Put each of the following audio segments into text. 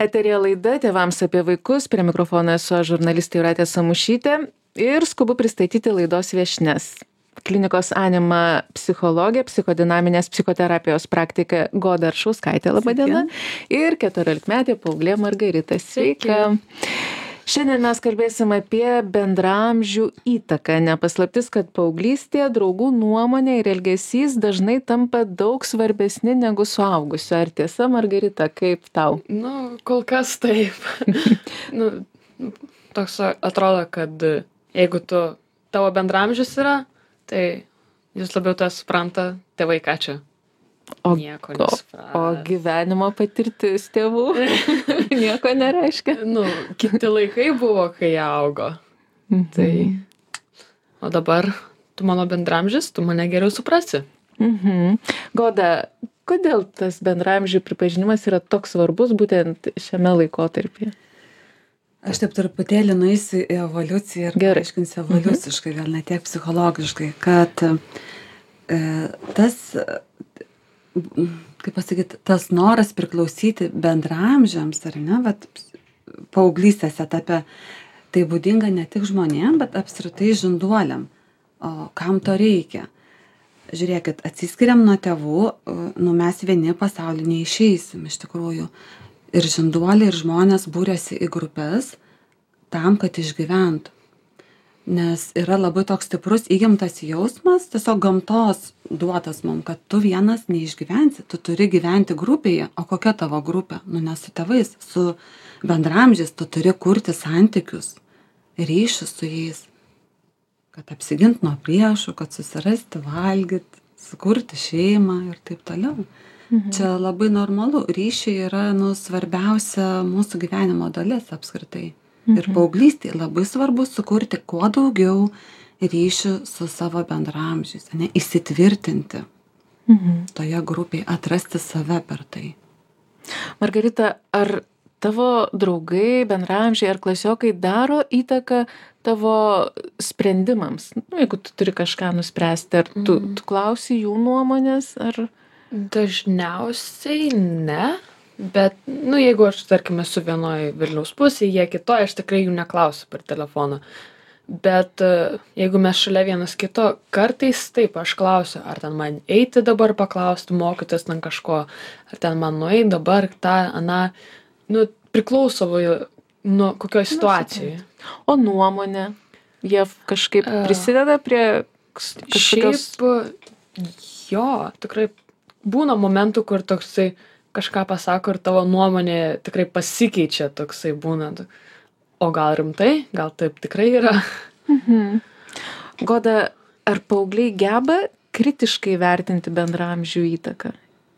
Eterija laida Tėvams apie vaikus. Prie mikrofono esu aš, žurnalistė Jūratė Samušytė, ir skubu pristatyti laidos viešnias. Klinikos Anima psichologė, psichodinaminės psichoterapijos praktikė Goda Aršauskaitė, laba diena, ir 14-metė paauglė Margarita. Sveika. Šiandien mes kalbėsim apie bendraamžių įtaką. Nepaslaptis, kad paauglystėje draugų nuomonė ir elgesys dažnai tampa daug svarbesni negu suaugusių. Ar tiesa, Margarita, kaip tau? Kol kas taip. Toks atrodo, kad jeigu tavo bendraamžis yra, tai jūs labiau tą supranta, tėvai ką čia. Nieko nesupranta. O gyvenimo patirtis tėvų nieko nereiškia. Kiti laikai buvo, kai jie augo. Tai, o dabar tu mano bendraamžis, tu mane geriau suprasi. Goda, kodėl tas bendraamžių pripažinimas yra toks svarbus būtent šiame laikotarpyje? Aš taip truputėlį nueisiu į evoliuciją ir aiškinsiu evoliuciškai, gal ne tiek psichologiškai, kad tas noras priklausyti bendraamžiams, ar ne, paauglystės etape, tai būdinga ne tik žmonėm, bet apskritai žinduoliam. O kam to reikia? Žiūrėkit, atsiskiriam nuo tėvų, mes vieni pasaulį neišeisim iš tikrųjų. Ir žinduoliai, ir žmonės būrėsi į grupės tam, kad išgyventų. Nes yra labai toks stiprus įgimtas jausmas, tiesiog gamtos duotas mums, kad tu vienas neišgyvensi, tu turi gyventi grupėje. O kokia tavo grupė? Ne su tėvais, su bendraamžiais, tu turi kurti santykius, ryšius su jais, kad apsigint nuo priešų, kad susirasti valgyti, sukurti šeimą ir taip toliau. Čia labai normalu. Ryšiai yra svarbiausia mūsų gyvenimo dalis apskritai. Ir paauglystėje labai svarbu sukurti kuo daugiau ryšių su savo bendraamžiais, įsitvirtinti toje grupėje, atrasti save per tai. Margarita, ar tavo draugai, bendraamžiai ar klasiokai daro įtaką tavo sprendimams? Jeigu tu turi kažką nuspręsti, ar tu klausi jų nuomonės, ar... Dažniausiai ne, bet, jeigu aš, tarkim, esu vienoj Vilniaus pusėje, jie kitoj, aš tikrai jų neklausiu per telefoną. Bet jeigu mes šalia vienas kito, kartais taip, aš klausiu, ar ten man eiti dabar paklausti, mokytis ten kažko, ar ten man nueiti dabar, priklauso nuo kokioj situacijoj. O nuomonė, jie kažkaip prisideda prie kažkokios... Šiaip, jo, tikrai būna momentų, kur toksai kažką pasako ir tavo nuomonė tikrai pasikeičia, toksai būna. O gal rimtai, gal taip tikrai yra. Goda, ar paaugliai geba kritiškai vertinti bendraamžių įtaką?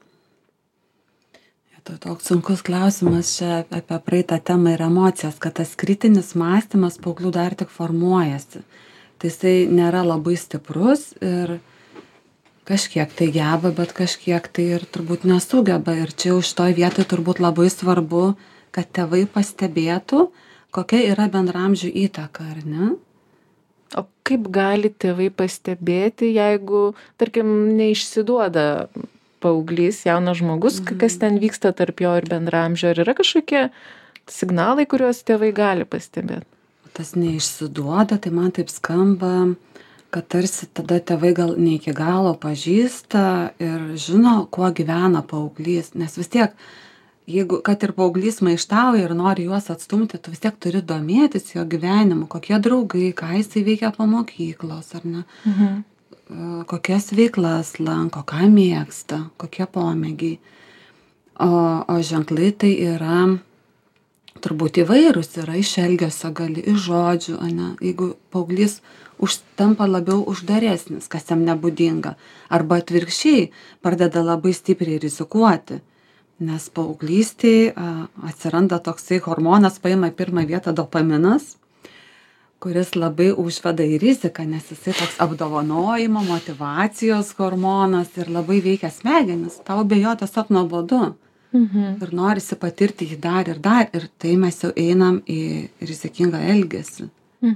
Toks sunkus klausimas čia apie praeitą temą ir emocijas, kad tas kritinis mąstymas paauglių dar tik formuojasi. Tai jisai nėra labai stiprus ir kažkiek tai geba, bet kažkiek tai ir turbūt nesugeba. Ir čia jau šitoj vietoj turbūt labai svarbu, kad tėvai pastebėtų, kokia yra bendraamžių įtaka, ar ne? O kaip gali tėvai pastebėti, jeigu, tarkim, neišsiduoda paauglys, jaunas žmogus, kas ten vyksta tarp jo ir bendraamžio? Ar yra kažkokie signalai, kuriuos tėvai gali pastebėti? Tas neišsiduoda, tai man taip skamba, kad tarsi tada tėvai gal ne iki galo pažįsta ir žino, kuo gyvena paauglys. Nes vis tiek, jeigu, kad ir paauglys maištauja ir nori juos atstumti, tu vis tiek turi domėtis jo gyvenimu, kokie draugai, ką jisai veikia po mokyklos, ar ne? Kokias veiklas lanko, ką mėgsta, kokie pomėgiai. O ženklai tai yra turbūt įvairūs, yra iš elgesio, gali iš žodžių, ane? Jeigu paauglys tampa labiau uždaresnis, kas jam nebūdinga. Arba atvirkščiai pradeda labai stipriai rizikuoti, nes paauglystėje atsiranda toksai hormonas, paima pirmą vietą dopaminas, kuris labai užveda į riziką, nes jisai toks apdovanojimo, motyvacijos hormonas ir labai veikia smegenis. Tau be jo tiesiog nuobodu. Ir norisi patirti jį dar, ir tai mes jau einam į rizikingą elgesį.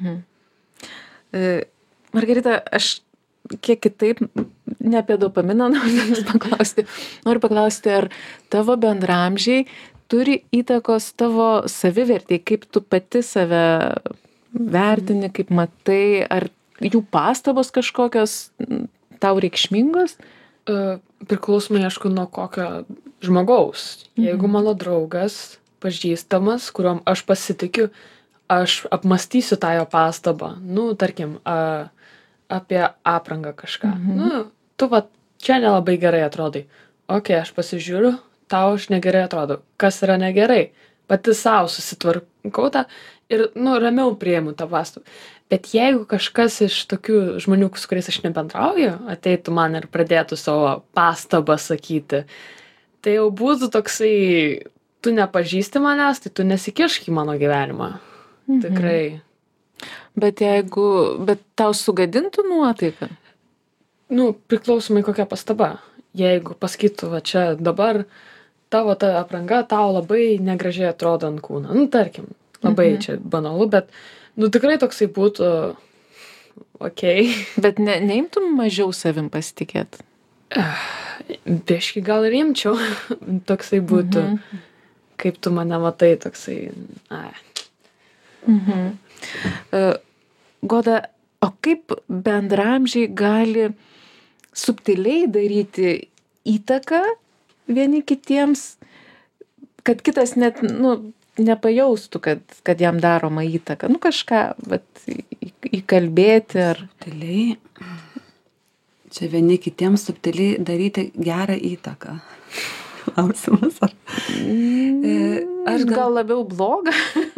Margarita, aš kiek kitaip, ne apie dopaminą noriu paklausti, ar tavo bendraamžiai turi įtakos tavo savivertei, kaip tu pati save vertini, kaip matai, ar jų pastabos kažkokios tau reikšmingos? Priklausomai, aišku, nuo kokio žmogaus. Jeigu mano draugas, pažįstamas, kuriuom aš pasitikiu, aš apmąstysiu tą jo pastabą. Nu, tarkim, apie aprangą kažką. Nu, tu va, čia nelabai gerai atrodai. Ok, aš pasižiūriu, tau aš negerai atrodo. Kas yra negerai? Pati savo susitvarkau tą ir, nu, ramiau priimu tą pastabą. Bet jeigu kažkas iš tokių žmonių, su kuriais aš nebendrauju, ateitų man ir pradėtų savo pastabą sakyti, tai jau būtų toksai, tu nepažįsti manęs, tai tu nesikišk į mano gyvenimą. Tikrai. Bet tau sugadintų nuotaiką? Nu, priklausomai kokia pastaba. Jeigu pasakytų, va čia dabar tavo ta apranga tau labai negražiai atrodo ant kūno. Nu, tarkim, labai čia banalu, bet nu tikrai toksai būtų okei. Bet neimtum mažiau savim pasitikėt? Biški gal ir imčiau. Toksai būtų. Kaip tu mane matai, toksai. Goda, o kaip bendraamžiai gali subtiliai daryti įtaką vieni kitiems, kad kitas net, nu, nepajaustų, kad jam daroma įtaka? Nu, kažką, vat, įkalbėti ar... Subtiliai. Čia vieni kitiems subtiliai daryti gerą įtaką. Klausimas, ar... Aš gal labiau blogą?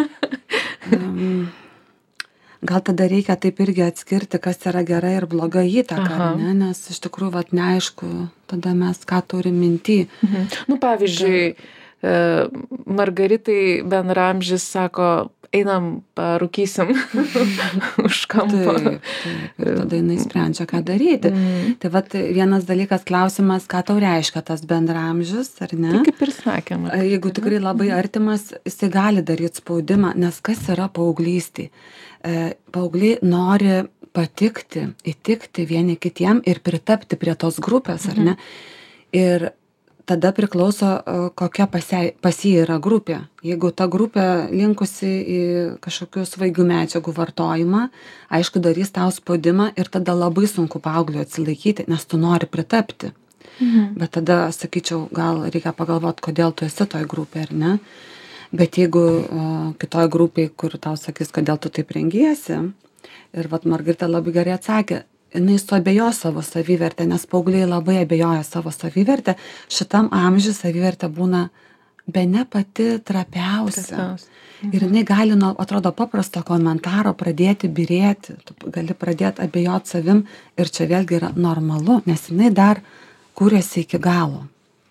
Gal tada reikia taip irgi atskirti, kas yra gera ir bloga įtaka, ne? Nes iš tikrųjų, vat, neaišku, tada mes ką turim minty. Nu, pavyzdžiui, Margaritai bendraamžis sako, einam parūkysim už kampo. Taip. Ir tada jinai sprendžia, ką daryti. Tai vat vienas dalykas, klausimas, ką tau reiškia tas bendraamžis, ar ne? Tai kaip ir sakėm. Jeigu tikrai labai artimas, jisai gali daryti spaudimą, nes kas yra paauglystė? Paaugliai nori patikti, įtikti vieni kitiem ir pritapti prie tos grupės, ar ne? Ir tada priklauso, kokia pas jį yra grupė. Jeigu ta grupė linkusi į kažkokių svaigių medžiagų vartojimą, aišku, darys tau spaudimą ir tada labai sunku paaugliui atsilaikyti, nes tu nori pritapti. Bet tada, sakyčiau, gal reikia pagalvoti, kodėl tu esi toj grupė, ar ne? Bet jeigu kitoj grupėj, kur tau sakys, kodėl tu taip rengiesi, ir vat Margarita labai gerai atsakė, jinai suabejoja savo savivertę, nes paaugliai labai abejoja savo savivertę. Šitam amžiui savivertė būna bene pati trapiausia. Ir jinai gali nuo, atrodo, paprasto komentaro pradėti byrėti. Tu gali pradėti abejoti savim ir čia vėlgi yra normalu, nes jinai dar kūrėsi iki galo.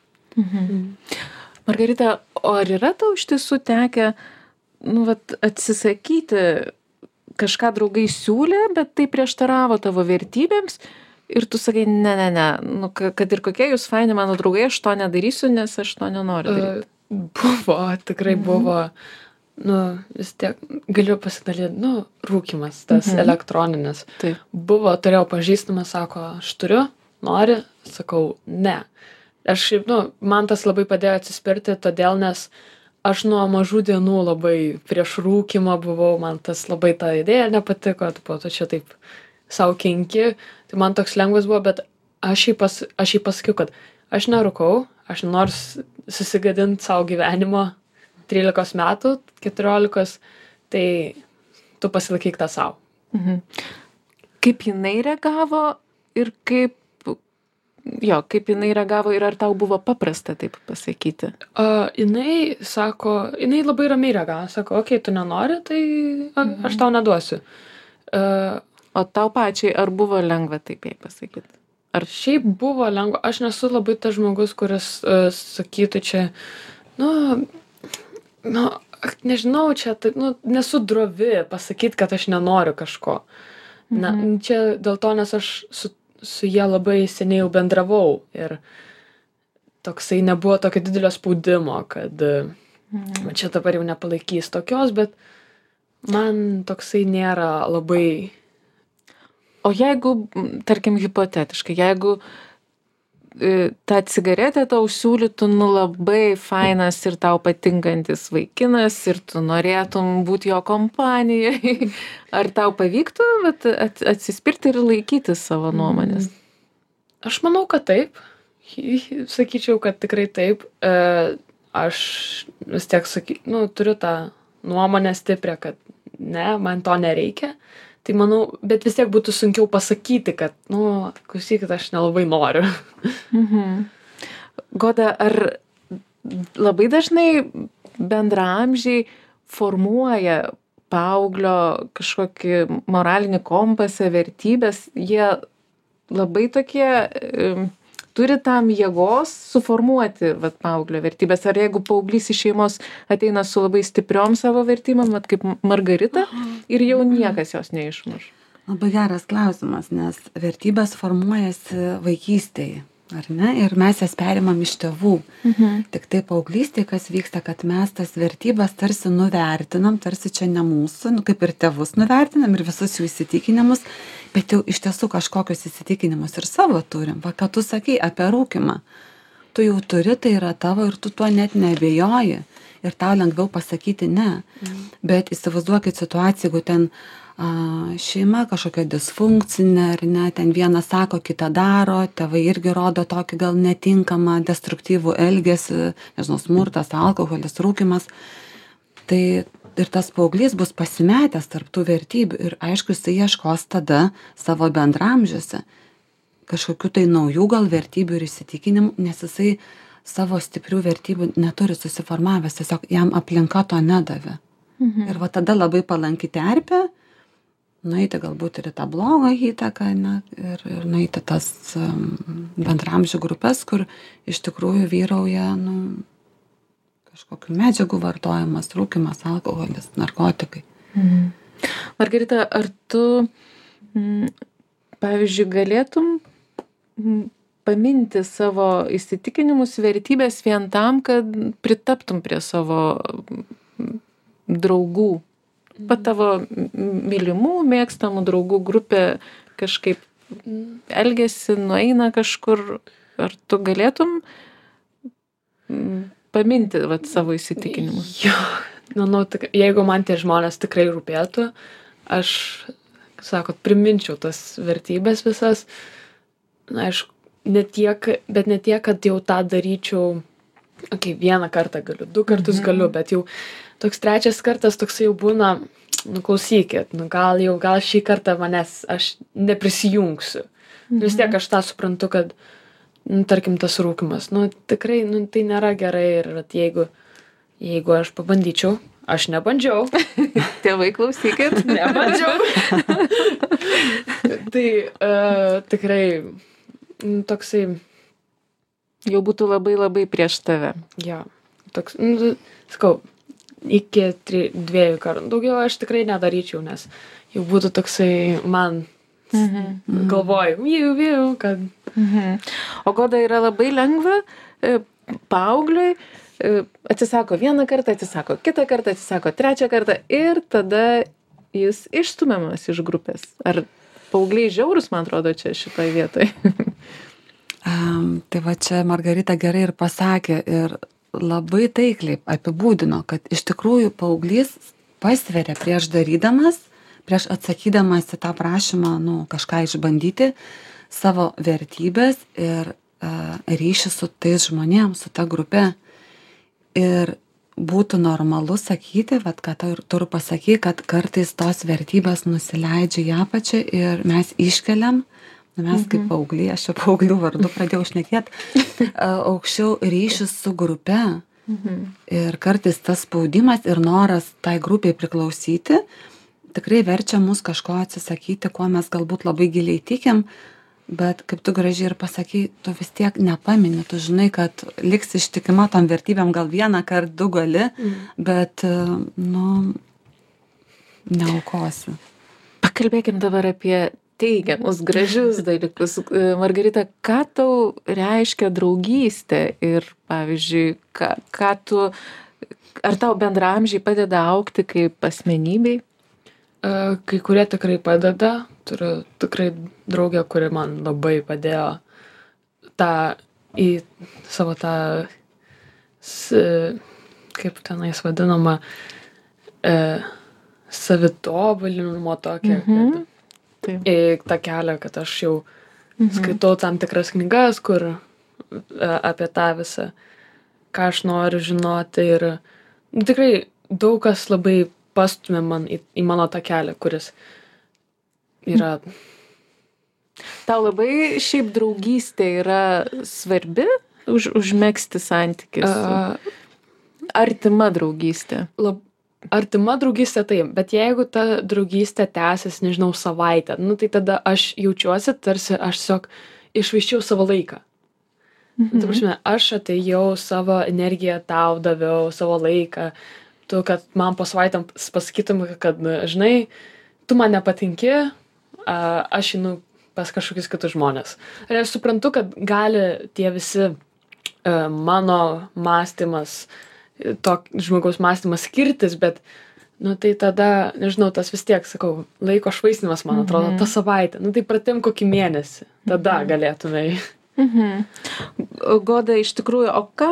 Margarita, o ar yra tau iš tiesų tekę, nu, vat, atsisakyti, kažką draugai siūlė, bet tai prieštaravo tavo vertybėms ir tu sakai, ne, nu, kad ir kokie jūs faini mano draugai, aš to nedarysiu, nes aš to nenoriu daryti. Buvo, tikrai buvo, nu, vis tiek galiu pasidalyti, nu, rūkymas, tas elektroninis. Taip. Buvo, turėjau pažįstamą, sako, aš turiu, nori, sakau, ne. Aš, nu, man tas labai padėjo atsispirti, todėl, nes aš nuo mažų dienų labai prieš rūkymą buvau, man tas labai ta idėja nepatiko, po to čia taip savo kenki, tai man toks lengvas buvo, bet aš jai pasakiau, kad aš nerūkau, aš noriu susigadinti savo gyvenimo 13 metų, 14, tai tu pasilaikyk tą savo. Kaip jinai reagavo ir kaip jinai reagavo ir ar tau buvo paprasta taip pasakyti? Jinai sako, jinai labai ramiai reagavo, sako, okei, tu nenori, tai aš tau neduosiu. O tau pačiai, ar buvo lengva taip jai pasakyti? Ar šiaip buvo lengva, aš nesu labai tas žmogus, kuris sakytų čia, nežinau, čia, nu, nesu drovi pasakyti, kad aš nenoriu kažko. Na, čia dėl to, nes aš su jie labai seniai jau bendravau ir toksai nebuvo tokio didelio spaudimo, kad čia dabar jau nepalaikys tokios, bet man toksai nėra labai... O jeigu, tarkim, hipotetiškai, jeigu tą cigaretę tau siūlytų labai fainas ir tau patinkantis vaikinas ir tu norėtum būti jo kompanijoj. Ar tau pavyktų atsispirti ir laikytis savo nuomonės? Aš manau, kad taip. Sakyčiau, kad tikrai taip. Aš vis tiek turiu tą nuomonę stiprią, kad ne, man to nereikia. Tai manau, bet vis tiek būtų sunkiau pasakyti, kad, klausykit, aš nelabai noriu. Goda, ar labai dažnai bendraamžiai formuoja paauglio kažkokį moralinį kompasą, vertybės, jie labai tokie turi tam jėgos suformuoti paauglio vertybės. Ar jeigu paauglys iš šeimos ateina su labai stipriom savo vertybėm, kaip Margarita, ir jau niekas jos neišmuš? Labai geras klausimas, nes vertybės formuojasi vaikystėje, ar ne? Ir mes jas perimam iš tėvų. Tik tai paauglystėje, kas vyksta, kad mes tas vertybės tarsi nuvertinam, tarsi čia ne mūsų, kaip ir tėvus nuvertinam ir visus jų įsitikinimus, bet jau iš tiesų kažkokius įsitikinimus ir savo turim. Va, ką tu sakai apie rūkimą. Tu jau turi, tai yra tavo ir tu tuo net neabejoji. Ir tau lengviau pasakyti ne. Bet įsivaizduokit situaciją, jeigu ten šeima kažkokia disfunkcinė, ar ne, ten vienas sako, kitą daro, tėvai irgi rodo tokį gal netinkamą, destruktyvų elgesį, nežinau, smurtas, alkoholis, rūkimas. Tai ir tas paauglys bus pasimetęs tarp tų vertybių ir aišku, jisai ieškos tada savo bendraamžiuose kažkokių tai naujų gal vertybių ir įsitikinimų, nes jisai savo stiprių vertybių neturi susiformavęs, tiesiog jam aplinka to nedavė. Ir va tada labai palanki terpė, nueiti galbūt ir į tą blogą įtaką, ne, ir nueiti tas bendraamžių grupės, kur iš tikrųjų vyrauja, kažkokių medžiagų vartojimas, rūkimas, alkoholis, narkotikai. Margarita, ar tu, pavyzdžiui, galėtum paminti savo įsitikinimus, vertybės vien tam, kad pritaptum prie savo draugų? Pat tavo mylimų, mėgstamų draugų grupė kažkaip elgiasi, nueina kažkur. Ar tu galėtum paminti savo įsitikinimus? Jo, jeigu man tie žmonės tikrai rūpėtų, aš, priminčiau tas vertybės visas. Na, aišku, ne tiek, kad jau tą daryčiau, vieną kartą galiu, 2 kartus galiu, bet jau toks 3 kartas toksai jau būna, klausykit, gal šį kartą aš neprisijungsiu. Vis tiek aš tą suprantu, kad tarkim tas rūkymas, tikrai, tai nėra gerai ir jeigu aš pabandyčiau, aš nebandžiau. Tėvai, klausykit. Nebandžiau. Tai tikrai toksai. Jau būtų labai labai prieš tave. Jo, toks, sakau, iki 2 kartų. Daugiau aš tikrai nedaryčiau, nes jau būtų toksai man galvoju, kad... O Goda, yra labai lengva paaugliui, atsisako vieną kartą, atsisako kitą kartą, atsisako 3 kartą ir tada jis išstumiamas iš grupės. Ar paaugliai žiaurus, man atrodo, čia šitoj vietoj? Tai va čia Margarita gerai ir pasakė ir labai taikliai apibūdino, kad iš tikrųjų paauglys pasveria prieš darydamas, prieš atsakydamas į tą prašymą, kažką išbandyti, savo vertybės ir ryšį su tais žmonėms, su ta grupe. Ir būtų normalu sakyti, ką tu pasakai, kad kartais tos vertybės nusileidžia į apačią ir mes iškeliam, mes kaip paaugliai, aš čia paauglių vardu pradėjau šnekėti, aukščiau ryšį su grupe. Ir kartais tas spaudimas ir noras tai grupiai priklausyti tikrai verčia mus kažko atsisakyti, kuo mes galbūt labai giliai tikim, bet kaip tu gražiai ir pasakai, tu vis tiek nepamini, tu žinai, kad liks ištikima tom vertybėm gal 1 kart 2 gali, bet, neaukosi. Pakalbėkim dabar apie teigiamus, gražius dalykus. Margarita, ką tau reiškia draugystė ir, pavyzdžiui, ar tau bendraamžiai padeda augti kaip asmenybei? Kai kurie tikrai padeda. Turiu tikrai draugę, kuri man labai padėjo tą į savo tą, kaip tenais vadinama, savitobulinimo tokią, Taip. į tą kelią, kad aš jau skaitau tam tikras knygas, kur apie tą visą, ką aš noriu žinoti ir tikrai daug kas labai pastumė man į mano tą kelią, kuris yra. Tau labai šiaip draugystė yra svarbi, užmegzti santykius? Artima draugystė? Artima draugystė taip, bet jeigu ta draugystė tęsis, nežinau, savaitę, nu tai tada aš jaučiuosi, tarsi aš tiesiog išvaiščiau savo laiką. Ta prasme, aš atėjau savo energiją, tau daviau savo laiką, tu, kad man po savaitėm pasakytum, kad, žinai, tu man nepatinki, aš einu pas kažkokius kitus žmonės. Ir aš suprantu, kad gali tie visi mano mąstymas, to žmogaus mąstymas skirtis, bet, nu tai tada, nežinau, tas vis tiek, sakau, laiko švaistymas, man atrodo, tą savaitę. Nu tai pratim kokį mėnesį, tada galėtumei. Goda, iš tikrųjų, o ką,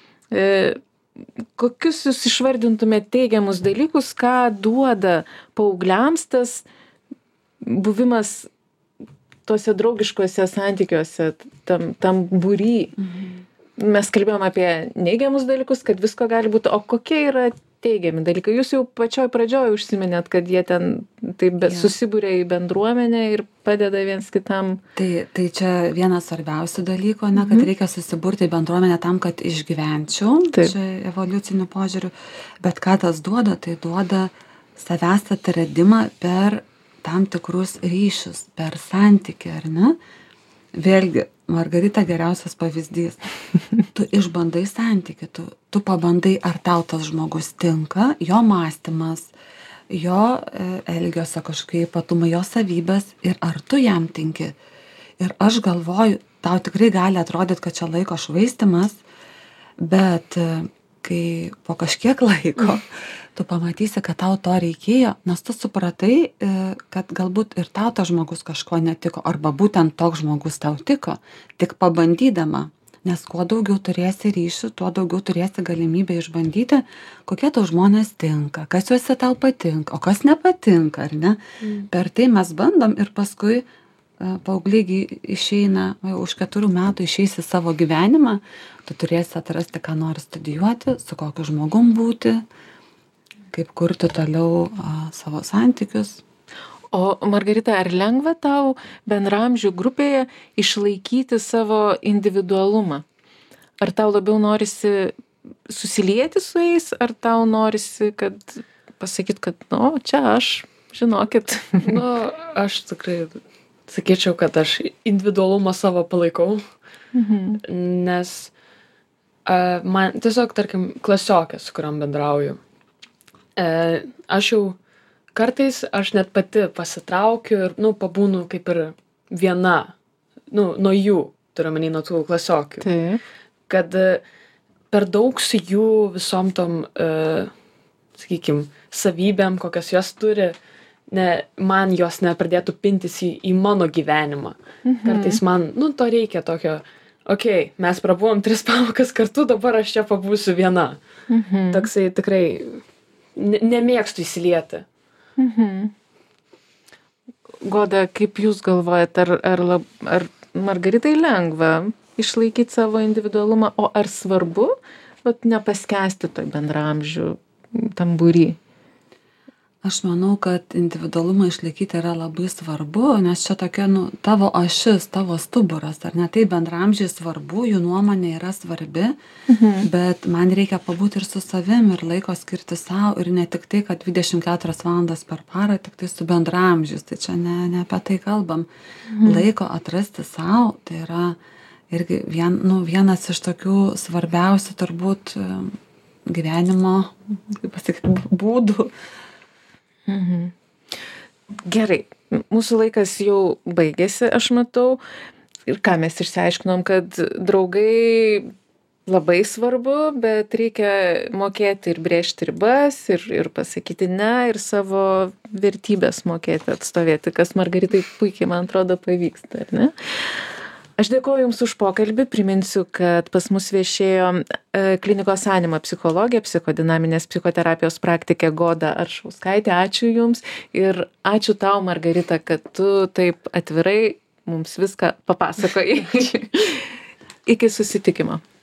kokius jūs išvardintumėte teigiamus dalykus, ką duoda paaugliams tas buvimas tuose draugiškuose santykiuose, tam būry? Mes kalbėjom apie neigiamus dalykus, kad visko gali būti, o kokie yra teigiami dalykai? Jūs jau pačioj pradžioj užsiminėt, kad jie ten taip susibūrė į bendruomenę ir padeda viens kitam. Tai čia vienas svarbiausių dalykų, kad reikia susiburti į bendruomenę tam, kad išgyvenčiau, čia evoliuciniu požiūriu, bet ką tas duoda, tai duoda savęs atradimą per tam tikrus ryšius, per santykį, ar ne? Vėlgi, Margarita geriausias pavyzdys. Tu išbandai santykį, tu pabandai, ar tau tas žmogus tinka, jo mąstymas, jo elgesio kažkokie ypatumai, jo savybės ir ar tu jam tinki. Ir aš galvoju, tau tikrai gali atrodyti, kad čia laiko švaistymas, bet kai po kažkiek laiko tu pamatysi, kad tau to reikėjo, nes tu supratai, kad galbūt ir tau tas žmogus kažko netiko, arba būtent toks žmogus tau tiko, tik pabandydama, nes kuo daugiau turėsi ryšių, tuo daugiau turėsi galimybę išbandyti, kokie tau žmonės tinka, kas juose tau patinka, o kas nepatinka, ar ne? Per tai mes bandom ir paskui paaugliai išeina, už 4 metų išeisi savo gyvenimą, tu turėsi atrasti, ką nori studijuoti, su kokiu žmogum būti, kaip kurti toliau savo santykius. O Margarita, ar lengva tau bendraamžių grupėje išlaikyti savo individualumą? Ar tau labiau norisi susilieti su jais, ar tau norisi, kad pasakyt, kad, čia aš, žinokit. Aš tikrai sakyčiau, kad aš individualumą savo palaikau, nes man tiesiog, tarkim, klasiokė, su kuriam bendrauju. Aš jau kartais, aš net pati pasitraukiu ir, pabūnu kaip ir viena, nuo jų, turiu omeny, nuo tų klasiokių. Taip. Kad per daug su jų visom tom, sakykim, savybėm, kokias jos turi, man jos nepradėtų pintis į mano gyvenimą. Kartais man, to reikia tokio, mes prabuvom 3 pamokas kartu, dabar aš čia pabūsiu viena. Toksai tikrai nemėgstu įsilieti. Goda, kaip jūs galvojat, ar Margaritai lengva išlaikyti savo individualumą, o ar svarbu nepaskęsti toj bendraamžių tam būry? Aš manau, kad individualumą išlaikyti yra labai svarbu, nes čia tokia, tavo ašis, tavo stuburas, ar ne, tai bendraamžiai svarbu, jų nuomonė yra svarbi, bet man reikia pabūti ir su savim ir laiko skirti savo ir ne tik tai, kad 24 valandas per parą, tik tai su bendraamžiais, tai čia ne apie tai kalbam. Laiko atrasti savo, tai yra irgi vienas iš tokių svarbiausių turbūt gyvenimo, kaip pasakyti, būdų. Gerai, mūsų laikas jau baigėsi, aš matau, ir ką mes išsiaiškinom, kad draugai labai svarbu, bet reikia mokėti ir brėžti ribas, ir pasakyti ne, ir savo vertybės mokėti atstovėti, kas Margaritai puikiai, man atrodo, pavyksta, ar ne? Aš dėkoju Jums už pokalbį. Priminsiu, kad pas mus viešėjo klinikos Anima psichologė, psichodinaminės psichoterapijos praktikė Goda Aršauskaitė. Ačiū Jums ir ačiū tau, Margarita, kad tu taip atvirai mums viską papasakojai. Iki susitikimo.